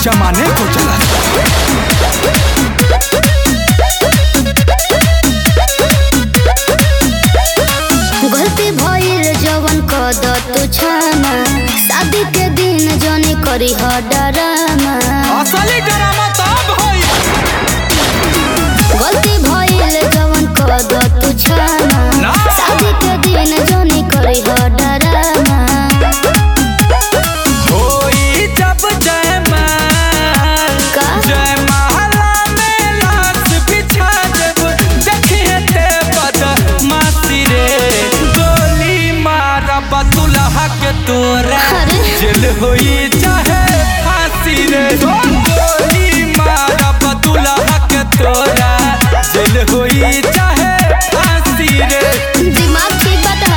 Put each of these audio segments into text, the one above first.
जमाने को चला। गलती भइल जवन कद तू छाना, शादी के दिन जनी करी ह डरामा। असली डरामा तब होई। गलती भइल जवन कद तू छाना, शादी के दिन जनी करी ह डरामा। होई जब जयमाल का जयमाला में लाश बिछा जब देखिए ते बदमाशी रे, गोली मारा बतुलहा के तोरा, अरे जेल होई चाहे फांसी रे। गोली मारा बतुलहा के तोरा, जेल होई चाहे फांसी रे। दिमाग ठीक बता।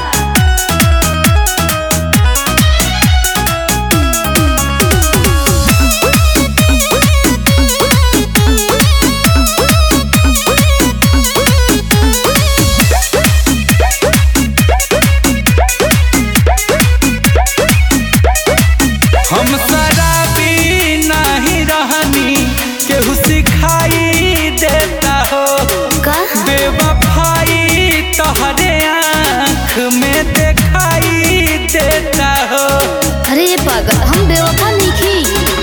हम शराबी नहीं रहनी, केहू सिखाई देता हो। का बेवफाई तोहरे आँख में दिखाई देता हो। अरे ये पागल, हम बेवफा नहीं की।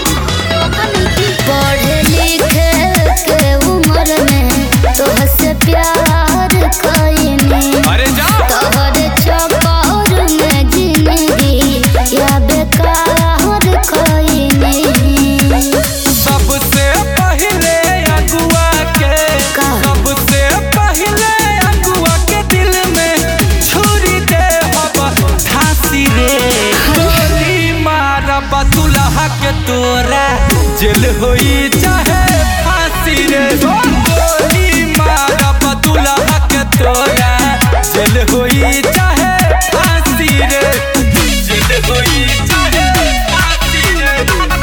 पढ़े लिखे के उम्र में तोहसे प्यार कईनी, अरे जा तोहरे चक्कर में जिंदगी या बेकार कईनी। सबसे पहले अगुआ के, का? सबसे पहले अगुआ के दिल में छुरी दे अब धांसी रे। गोली मारा बतुलहा के तोरा, जेल होई चाहे फांसी रे। गोली मारा बतुलहा के तोरा, जेल होई चाहे फांसी रे। जेल होई चाहे फांसी रे।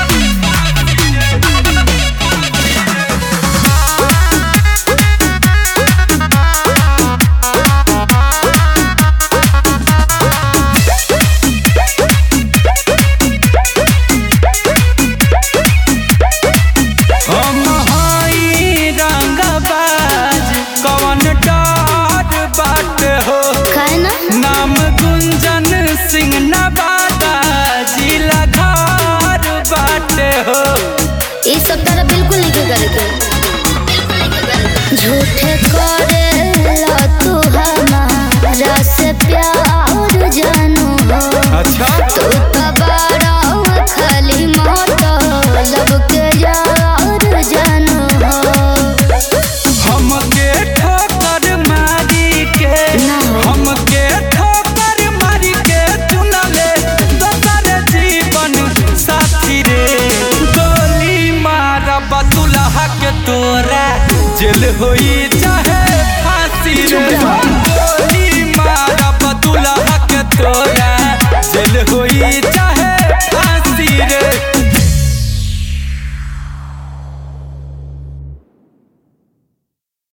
हम हई रंगबाज, कवन डर बाट हो। काहे ना? नाम गुंजन सिंह नवादा, जिला घर बाट हो। ये सब तरह बिल्कुल नहीं करे के। झूठे करेला तू हमारा से प्यार जानू हो। अच्छा तू तो बड़ा खाली मतलब के यार जानू हो। हमके ठोकर मारी के, ना। हमके ठोकर मारी के चुनले दोसर जीवन साथी रे। गोली मारा बतुलहा के तोरा, जेल होई